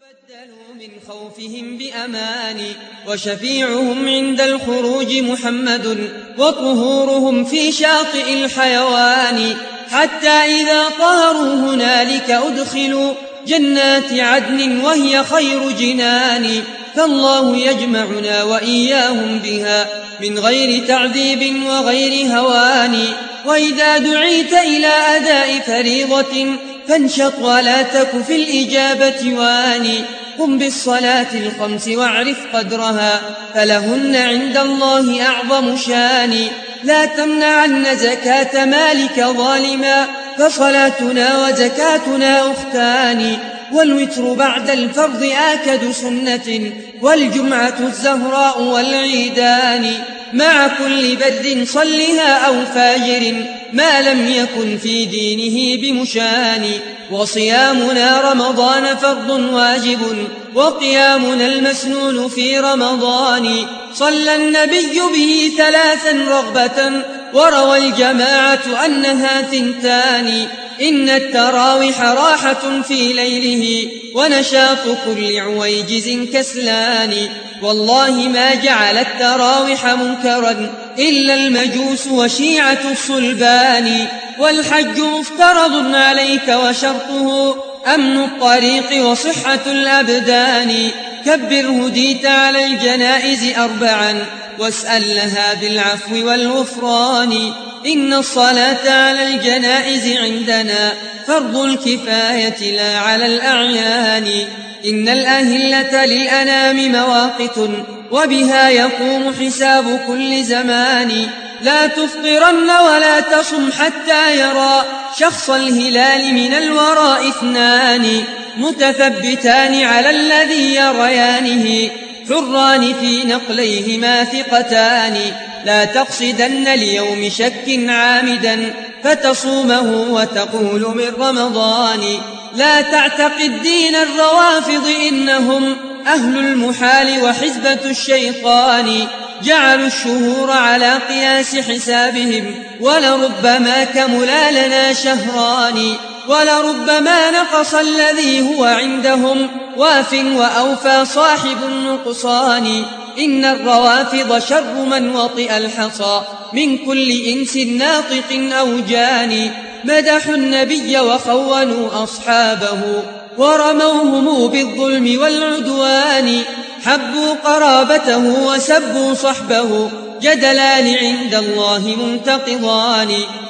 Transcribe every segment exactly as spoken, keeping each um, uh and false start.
بدلوا من خوفهم بأمان وشفيعهم عند الخروج محمد وطهورهم في شاطئ الحيوان حتى إذا طهروا هنالك أدخلوا جنات عدن وهي خير جنان فالله يجمعنا وإياهم بها من غير تعذيب وغير هوان. وإذا دعيت إلى أداء فريضة فانشط ولا تك في الإجابة واني قم بالصلاة الخمس واعرف قدرها فلهن عند الله أعظم شان. لا تمنعن زكاة مالك ظالما فصلاتنا وزكاتنا أختان. والوتر بعد الفرض آكد سنة والجمعة الزهراء والعيدان مع كل بر صلها أو فاجر ما لم يكن في دينه بمشان. وصيامنا رمضان فرض واجب وقيامنا المسنون في رمضان صلى النبي به ثلاثا رغبة وروى الجماعة أنها ثنتان. إن التراوح راحة في ليله ونشاط كل عويجز كسلان. والله ما جعل التراوح منكرا إلا المجوس وشيعة الصلبان. والحج مفترض عليك وشرطه أمن الطريق وصحة الأبدان. كبر هديت على الجنائز أربعا واسأل لها بالعفو والغفران. إن الصلاة على الجنائز عندنا فرض الكفاية لا على الأعيان. إن الأهلة للأنام مواقت وبها يقوم حساب كل زمان. لا تفطرن ولا تصم حتى يرى شخص الهلال من الوراء اثنان متثبتان على الذي يريانه حران في نقليهما ثقتان. لا تقصدن ليوم شك عامدا فتصومه وتقول من رمضان. لا تعتقد دين الروافض إنهم أهل المحال وحزبة الشيطان. جعلوا الشهور على قياس حسابهم ولربما كملا لنا شهران. ولربما نقص الذي هو عندهم واف وأوفى صاحب النقصان. إن الروافض شر من وطئ الحصى من كل إنس ناطق أو جاني. مدحوا النبي وخونوا أصحابه ورموهم بالظلم والعدوان. حبوا قرابته وسبوا صحبه جدلان عند الله منتقضان.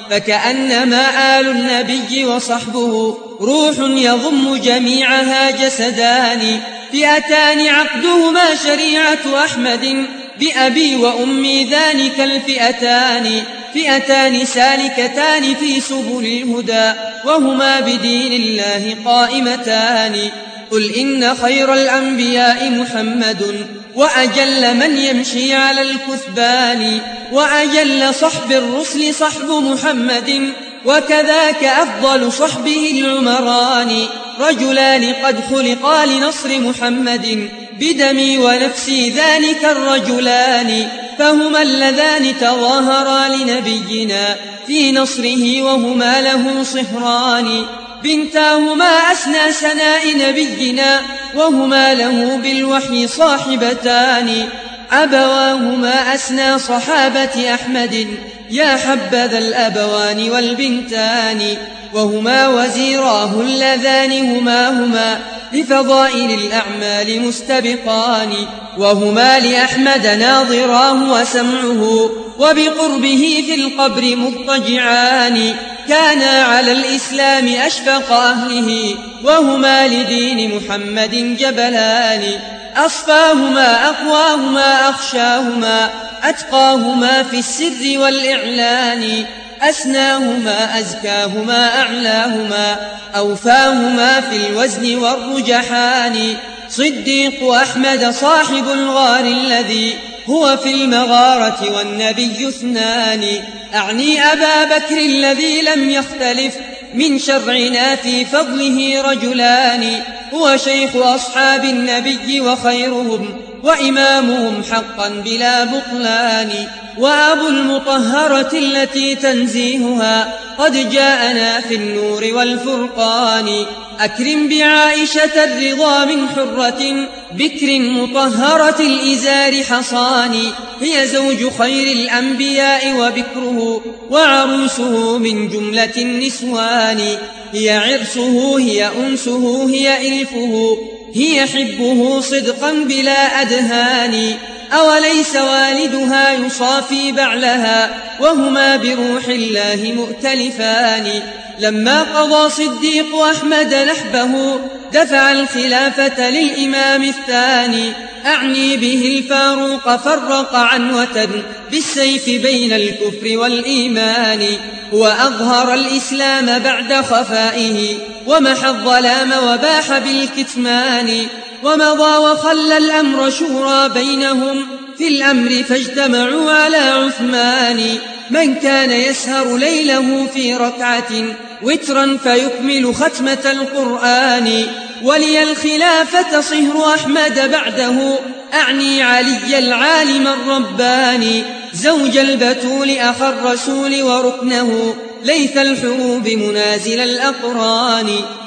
فكأنما آل النبي وصحبه روح يضم جميعها جسدان. فئتان عقدهما شريعة أحمد بأبي وأمي ذلك الفئتان. فئتان سالكتان في سبل الهدى وهما بدين الله قائمتان. قل إن خير الأنبياء محمد وأجل من يمشي على الكثبان. وأجل صحب الرسل صحب محمد وكذاك أفضل صحبه العمران. رجلان قد خلقا لنصر محمد بدمي ونفسي ذلك الرجلان. فهما اللذان تظاهرا لنبينا في نصره وهما له صهران. بنتاهما أسنى سناء نبينا وهما له بالوحي صاحبتان. أبواهما أسنى صحابة أحمد يا حبذا الأبوان والبنتان. وهما وزيراه اللذان هما هما لفضائل الأعمال مستبقان. وهما لأحمد ناظراه وسمعه وبقربه في القبر مضطجعان. كانا على الإسلام أشفق أهله وهما لدين محمد جبلان. أصفاهما أقواهما أخشاهما أتقاهما في السر والإعلان. أسناهما أزكاهما أعلاهما أوفاهما في الوزن والرجحان. صديق أحمد صاحب الغار الذي هو في المغارة والنبي اثنان. أعني أبا بكر الذي لم يختلف من شرعنا في فضله رجلان. هو شيخ أصحاب النبي وخيرهم وإمامهم حقا بلا بطلان، وأبو المطهرة التي تنزيهها قد جاءنا في النور والفرقان. أكرم بعائشة الرضا من حرة بكر مطهرة الإزار حصان، هي زوج خير الأنبياء وبكره وعروسه من جملة النسوان، هي عرسه هي أنسه هي إلفه هي حبه صدقا بلا أدهان. أوليس والدها يصافي بعلها وهما بروح الله مؤتلفان. لما قضى صديق أحمد نحبه دفع الخلافة للإمام الثاني، أعني به الفاروق فرق عنوة بالسيف بين الكفر والإيمان، وأظهر الإسلام بعد خفائه ومحى الظلام وباح بالكتمان، ومضى وخلى الأمر شورى بينهم في الأمر فاجتمعوا على عثمان. من كان يسهر ليله في ركعة وترا فيكمل ختمة القرآن، ولي الخلافة صهر أحمد بعده أعني علي العالم الرباني، زوج البتول أخا الرسول وركنه ليث الحروب منازل الأقران.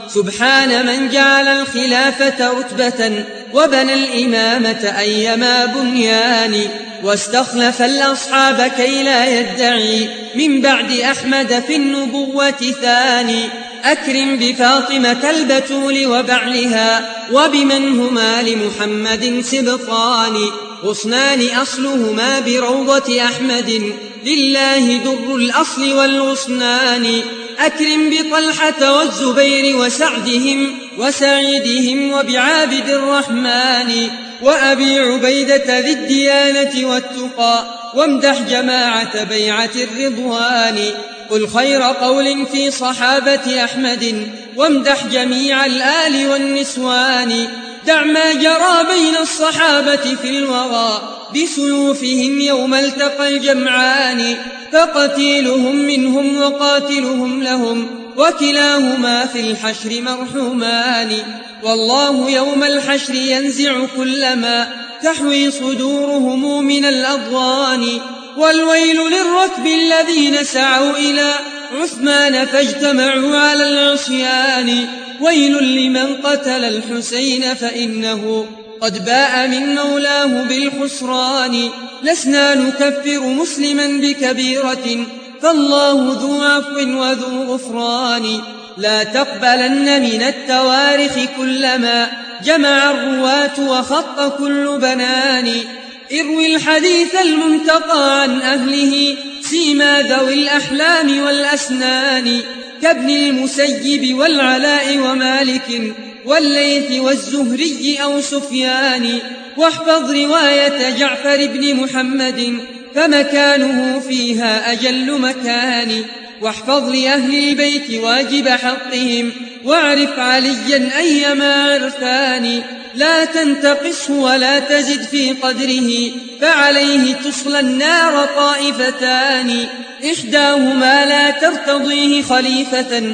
سبحان من جعل الخلافة رتبة وبنى الإمامة أيما بنيان، واستخلف الأصحاب كي لا يدعي من بعد أحمد في النبوة ثاني. أكرم بفاطمة البتول وبعلها وبمن هما لمحمد سبطان، غصنان أصلهما بروضة أحمد لله در الأصل والغصنان. أكرم بطلحة والزبير وسعدهم وسعيدهم وبعابد الرحمن، وأبي عبيدة ذي الديانة والتقى وامدح جماعة بيعة الرضوان. قل خير قول في صحابة أحمد وامدح جميع الآل والنسوان. دع ما جرى بين الصحابة في الوغى بسيوفهم يوم التقى الجمعان، فقتيلهم منهم وقاتلهم لهم وكلاهما في الحشر مرحومان. والله يوم الحشر ينزع كل ما تحوي صدورهم من الأضغان، والويل للركب الذين سعوا إلى عثمان فاجتمعوا على العصيان. ويل لمن قتل الحسين فإنه قد باء من مولاه بالخسران. لسنا نكفر مسلما بكبيرة فالله ذو عفو وذو غفران. لا تقبلن من التواريخ كلما جمع الرواة وخط كل بنان. اروي الحديث المنتقى عن أهله سيما ذوي الأحلام والأسنان، كابن المسيب والعلاء ومالك والليث والزهري أو سفيان. واحفظ رواية جعفر بن محمد فمكانه فيها أجل مكان. واحفظ لأهل البيت واجب حقهم واعرف عليا أيما عرفان. لا تنتقصه ولا تزد في قدره فعليه تصلى النار طائفتان. إحداهما لا ترتضيه خليفة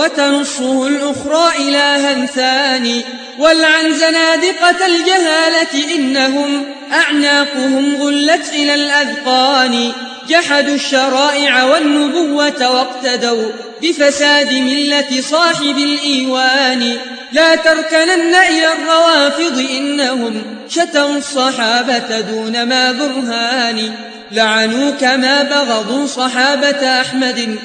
وتنصه الأخرى إلها ثاني. والعن زنادقة الجهالة إنهم أعناقهم غلت إلى الأذقان. جحدوا الشرائع والنبوة واقتدوا بفساد ملة صاحب الإيوان. لا تركنن إلى الروافض إنهم شتموا الصحابة دون ما برهان. لعنوا كما بغضوا صحابة أحمد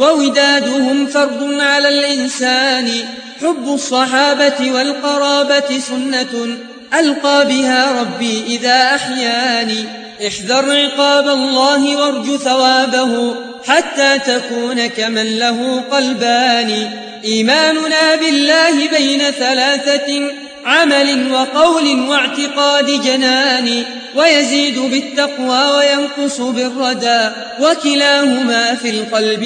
وودادهم فرض على الإنسان. حب الصحابة والقرابة سنة ألقى بها ربي إذا أحياني. احذر عقاب الله وارجو ثوابه حتى تكون كمن له قلبان. إيماننا بالله بين ثلاثة عمل وقول واعتقاد جنان، ويزيد بالتقوى وينقص بالردى وكلاهما في القلب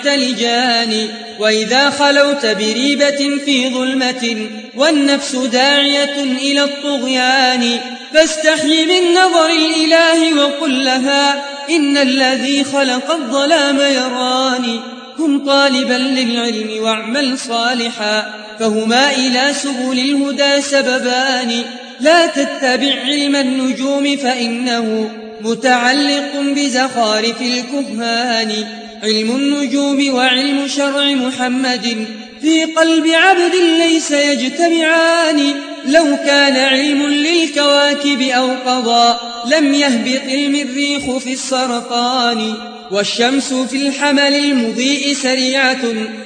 يعتلجان. وإذا خلوت بريبة في ظلمة والنفس داعية إلى الطغيان فاستحي من نظر الإله وقل لها إن الذي خلق الظلام يراني. كن طالبا للعلم واعمل صالحا فهما إلى سبل الهدى سببان. لا تتبع علم النجوم فإنه متعلق بزخارف الكهان. علم النجوم وعلم شرع محمد في قلب عبد ليس يجتمعان. لو كان علم للكواكب أو قضاء لم يهبط المريخ في السرطان. والشمس في الحمل المضيء سريعة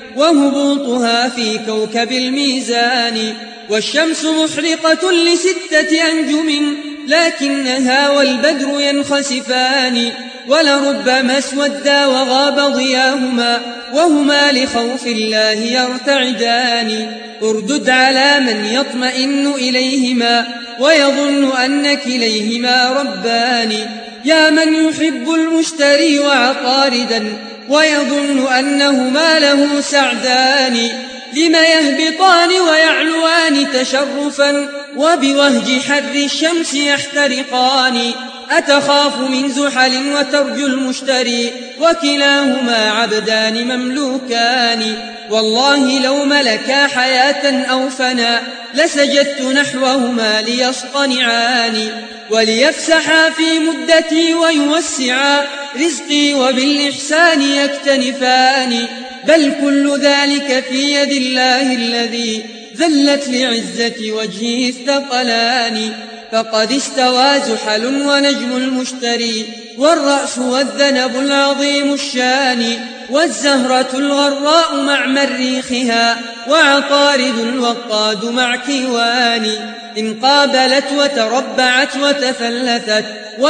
وهبوطها في كوكب الميزان. والشمس محرقة لستة أنجم لكنها والبدر ينخسفان. ولربما اسودا وغاب ضياهما وهما لخوف الله يرتعدان. اردد على من يطمئن إليهما ويظن أن كليهما ربان. يا من يحب المشتري وعطاردا ويظن أنهما له سعدان. لم يهبطان ويعلوان تشرفا وبوهج حر الشمس يحترقان. أتخاف من زحل وترجو المشتري وكلاهما عبدان مملوكان. والله لو ملكا حياة أو فنا لسجدت نحوهما ليصطنعان. وليفسحا في مدتي ويوسعا رزقي وبالإحسان يكتنفان. بل كل ذلك في يد الله الذي ذلت لعزة وجهه الثقلان. فقد استوى زحل ونجم المشتري والرأس والذنب العظيم الشان. والزهرة الغراء مع مريخها وعطارد الوقاد مع كيوان. إن قابلت وتربعت وتثلثت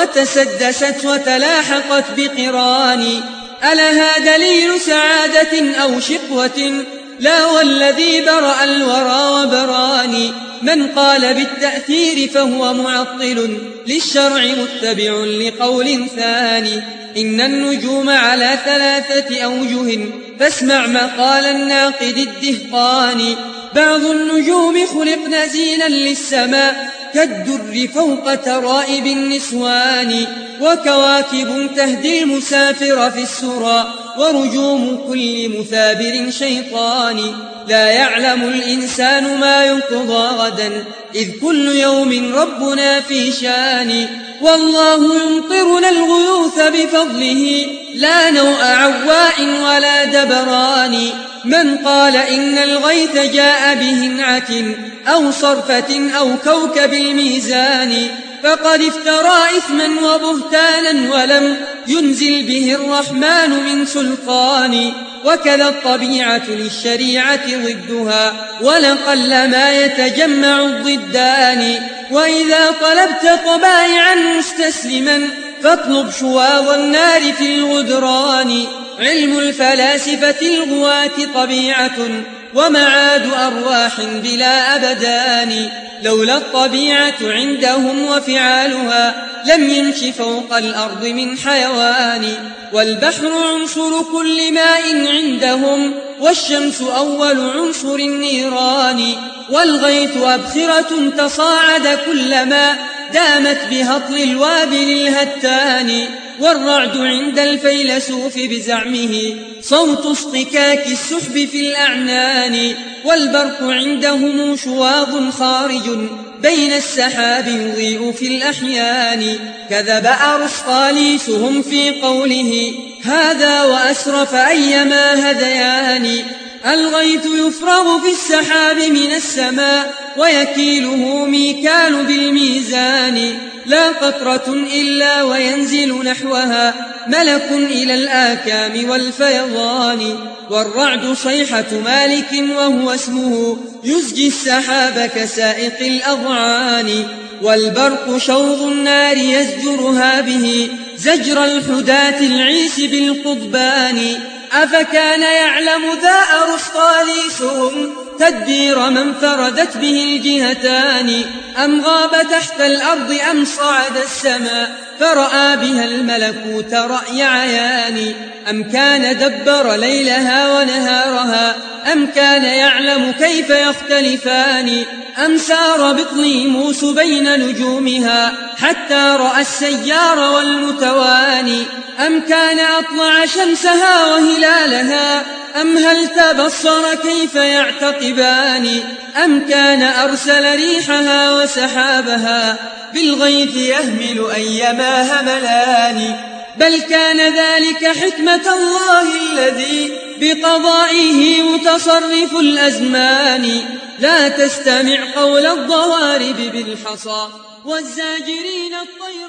وتسدست وتلاحقت بقران. ألها دليل سعادة أو شقوة؟ لا والذي برأ الورى وبراني. من قال بالتأثير فهو معطل للشرع متبع لقول ثاني. إن النجوم على ثلاثة أوجه فاسمع مقال الناقد الدهقان. بعض النجوم خلقن زينا للسماء كالدر فوق ترائب النسوان. وكواكب تهدي المسافر في السرى ورجوم كل مثابر شيطان. لا يعلم الإنسان ما ينقضى غدا إذ كل يوم ربنا في شان. والله يمطرنا الغيوث بفضله لا نوء عواء ولا دبران. من قال إن الغيث جاء بهنعة أو صرفة أو كوكب الميزان فقد افترى إثما وبهتانا ولم ينزل به الرحمن من سلطان. وكذا الطبيعة للشريعة ضدها ولقل ما يتجمع الضدان. وإذا طلبت طبائعا مستسلما فاطلب شواظ النار في الغدران. علم الفلاسفة الغواة طبيعة ومعاد أرواح بلا أبدان. لولا الطبيعة عندهم وفعالها لم يمش فوق الأرض من حيوان. والبحر عنصر كل ماء عندهم والشمس أول عنصر النيران. والغيث أبخرة تصاعد كلما دامت بهطل الوابل الهتان. والرعد عند الفيلسوف بزعمه صوت اصطكاك السحب في الأعنان. والبرق عندهم شواظ خارج بين السحاب يضيء في الأحيان. كذب أرسطاليسهم في قوله هذا وأسرف أيما هذيان. الغيث يفرغ في السحاب من السماء ويكيله ميكال بالميزان. لا قطرة إلا وينزل نحوها ملك إلى الآكام والفيضان. والرعد صيحة مالك وهو اسمه يزجي السحاب كسائق الأضعان. والبرق شوظ النار يزجرها به زجر الحداة العيس بالقضبان. أفكان يعلم ذا أرسطاليسهم تدبير من فردت به الجهتان. أم غاب تحت الأرض أم صعد السماء فرأى بها الملكوت رأي عيان. أم كان دبر ليلها ونهارها أم كان يعلم كيف يختلفان. أم سار بطليموس بين نجومها حتى رأى السيار والمتواني. أم كان أطلع شمسها وهلالها أم هل تبصر كيف يعتقبان أم كان أرسل ريحها وسحابها بالغيث يهمل أيما هملان بل كان ذلك حكمة الله الذي بقضائه متصرف الأزمان لا تستمع قول الضوارب بالحصى والزاجرين الطير